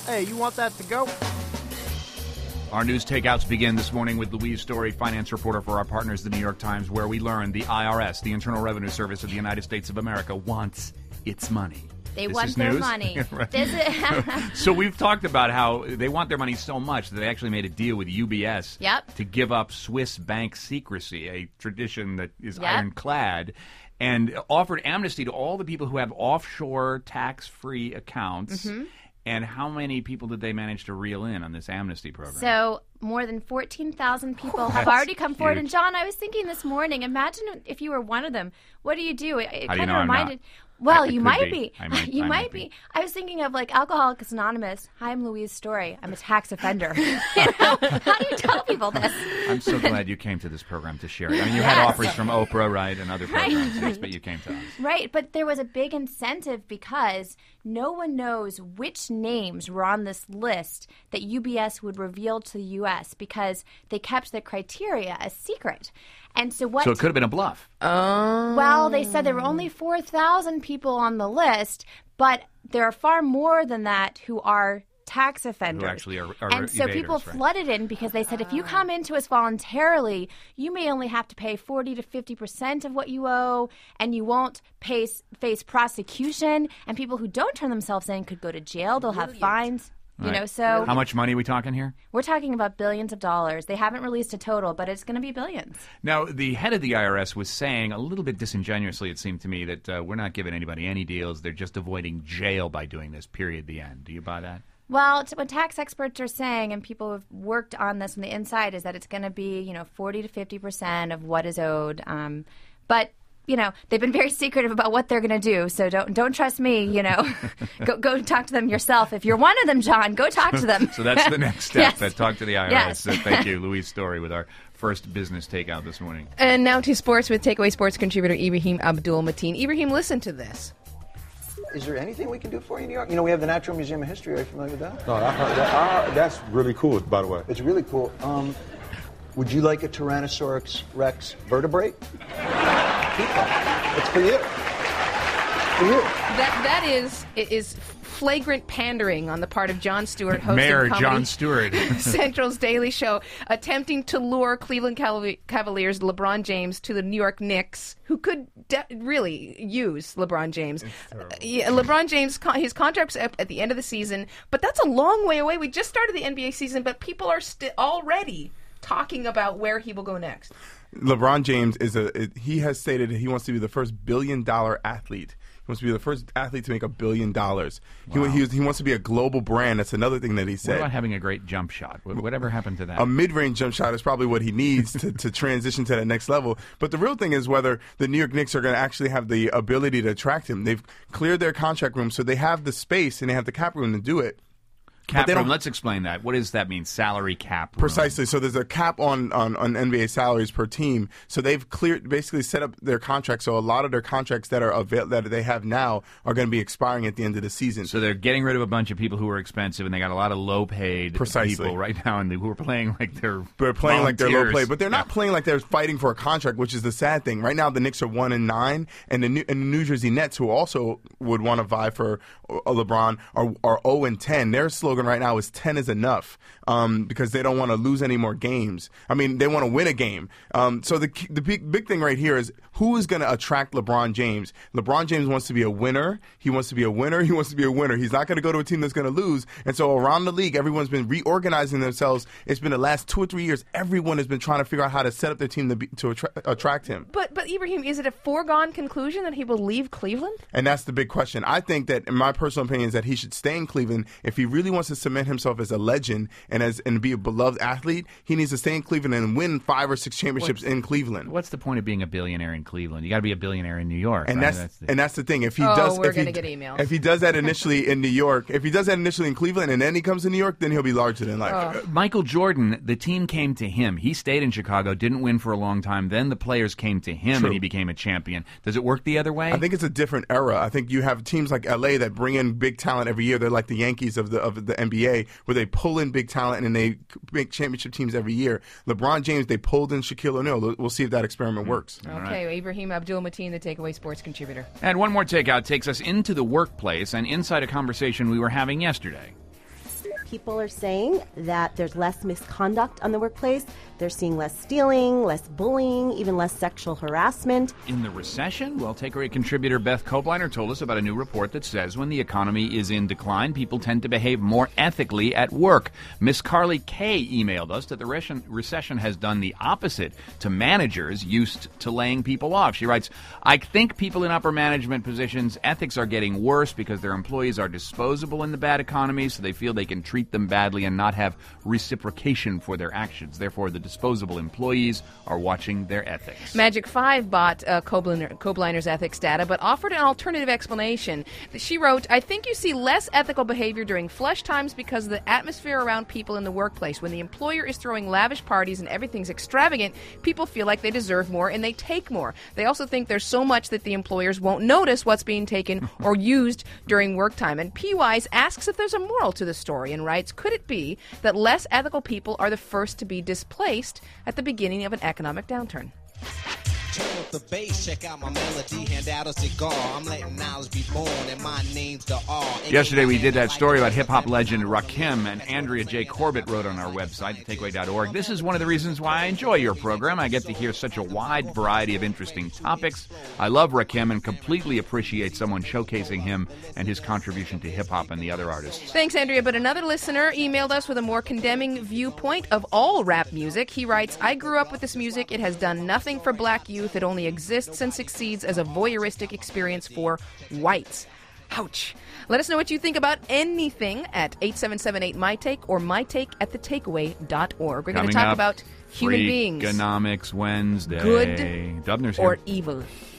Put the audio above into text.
Hey, you want that to go? Our news takeouts begin this morning with Louise Story, finance reporter for our partners, the New York Times, where we learn the IRS, the Internal Revenue Service of the United States of America, wants its money. They This want is their news? money. Right. So we've talked about how they want their money so much that they actually made a deal with UBS to give up Swiss bank secrecy, a tradition that is ironclad, and offered amnesty to all the people who have offshore tax-free accounts. Mm-hmm. And how many people did they manage to reel in on this amnesty program? So more than 14,000 people have already come forward. And John, I was thinking this morning, imagine if you were one of them. What do you do? It How do you kind know of I'm reminded. not? Well, I you could might be. be. You might be. I was thinking of like Alcoholics Anonymous. Hi, I'm Louise Story. I'm a tax offender. How do you tell people this? I'm so glad you came to this program to share it. I mean, you had offers from Oprah, right, and other programs, yes, but you came to us. Right, but there was a big incentive because no one knows which names were on this list that UBS would reveal to the U.S. because they kept the criteria a secret. And so what? So it could have been a bluff. Well, they said there were only 4,000 people on the list, but there are far more than that who are tax offenders. Who actually are and so evaders, people flooded in because they said if you come into us voluntarily, you may only have to pay 40 to 50% of what you owe, and you won't face prosecution. And people who don't turn themselves in could go to jail. They'll have fines. You know, so how much money are we talking here? We're talking about billions of dollars. They haven't released a total, but it's going to be billions. Now, the head of the IRS was saying, a little bit disingenuously, it seemed to me, that we're not giving anybody any deals. They're just avoiding jail by doing this, period, the end. Do you buy that? Well, what tax experts are saying, and people who have worked on this from the inside, is that it's going to be, 40 to 50% of what is owed. But they've been very secretive about what they're going to do, so don't trust me. Go talk to them yourself. If you're one of them, John, go talk to them. So that's the next step. Yes. Talk to the IRS. Yes. So thank you, Louise Story, with our first business takeout this morning. And now to sports with Takeaway Sports contributor Ibrahim Abdul-Mateen. Ibrahim, listen to this. Is there anything we can do for you in New York? We have the Natural Museum of History. Are you familiar with that? No, that's really cool, by the way. It's really cool. Would you like a Tyrannosaurus Rex vertebrate? It's for you. For you. That is flagrant pandering on the part of Jon Stewart, hosting Mayor Comedy Jon Stewart. Central's Daily Show, attempting to lure Cleveland Cavaliers LeBron James to the New York Knicks, who could really use LeBron James. LeBron James, his contract's up at the end of the season, but that's a long way away. We just started the NBA season, but people are already talking about where he will go next. LeBron James he has stated that he wants to be the first billion-dollar athlete. He wants to be the first athlete to make $1 billion. Wow. He wants to be a global brand. That's another thing that he said. What about having a great jump shot? Whatever happened to that? A mid-range jump shot is probably what he needs to transition to that next level. But the real thing is whether the New York Knicks are going to actually have the ability to attract him. They've cleared their contract room, so they have the space and they have the cap room to do it. Cap room, let's explain that. What does that mean, salary cap room? Precisely. So there's a cap on NBA salaries per team. So they've basically set up their contracts. So a lot of their contracts that they have now are going to be expiring at the end of the season. So they're getting rid of a bunch of people who are expensive, and they got a lot of low-paid people right now, and who are playing like they're like they're low-paid. But they're not playing like they're fighting for a contract, which is the sad thing. Right now, the Knicks are 1-9, and the New Jersey Nets, who also would want to vie for LeBron, are 0-10. Their slogan right now is 10 is enough, because they don't want to lose any more games. I mean, they want to win a game. So the big thing right here is who is going to attract LeBron James. LeBron James wants to be a winner. He wants to be a winner. He wants to be a winner. He's not going to go to a team that's going to lose. And so around the league, everyone's been reorganizing themselves. It's been the last 2 or 3 years. Everyone has been trying to figure out how to set up their team to attract him. But Ibrahim, is it a foregone conclusion that he will leave Cleveland? And that's the big question. I think that, in my personal opinion, is that he should stay in Cleveland. If he really wants to cement himself as a legend and be a beloved athlete, he needs to stay in Cleveland and win 5 or 6 championships in Cleveland. What's the point of being a billionaire in Cleveland? You got to be a billionaire in New York. And right? that's the thing. If he we're going to get emails. If he does that initially in New York, if he does that initially in Cleveland, and then he comes to New York, then he'll be larger than life. Michael Jordan, the team came to him. He stayed in Chicago, didn't win for a long time. Then the players came to him, and he became a champion. Does it work the other way? I think it's a different era. I think you have teams like LA that bring in big talent every year. They're like the Yankees of the NBA, where they pull in big talent and they make championship teams every year. LeBron James, they pulled in Shaquille O'Neal. We'll see if that experiment works. Okay, right. Ibrahim Abdul-Mateen, the Takeaway Sports contributor. And one more takeout takes us into the workplace and inside a conversation we were having yesterday. people are saying that there's less misconduct on the workplace. They're seeing less stealing, less bullying, even less sexual harassment. In the recession? Well, Take Away contributor Beth Kobliner told us about a new report that says when the economy is in decline, people tend to behave more ethically at work. Miss Carly Kay emailed us that the recession has done the opposite to managers used to laying people off. She writes, I think people in upper management positions, ethics are getting worse because their employees are disposable in the bad economy, so they feel they can treat them badly and not have reciprocation for their actions. Therefore, the disposable employees are watching their ethics. Magic 5 bought Kobliner's ethics data, but offered an alternative explanation. She wrote, I think you see less ethical behavior during flush times because of the atmosphere around people in the workplace. When the employer is throwing lavish parties and everything's extravagant, people feel like they deserve more and they take more. They also think there's so much that the employers won't notice what's being taken or used during work time. And P-Wise asks if there's a moral to the story and writes, could it be that less ethical people are the first to be displaced at the beginning of an economic downturn? Turn up the bass, check out my melody, hand out a cigar. I'm letting knowledge be born, and my name's the R. Yesterday we did that story about hip-hop legend Rakim, and Andrea J. Corbett wrote on our website, takeaway.org. This is one of the reasons why I enjoy your program. I get to hear such a wide variety of interesting topics. I love Rakim and completely appreciate someone showcasing him and his contribution to hip-hop and the other artists. Thanks, Andrea. But another listener emailed us with a more condemning viewpoint of all rap music. He writes, I grew up with this music. It has done nothing for black youth. It only exists and succeeds as a voyeuristic experience for whites. Ouch. Let us know what you think about anything at 8778-MyTake or mytake@thetakeaway.org. We're going to talk about human beings. Freakonomics Wednesday. Good Dubner's or here. evil.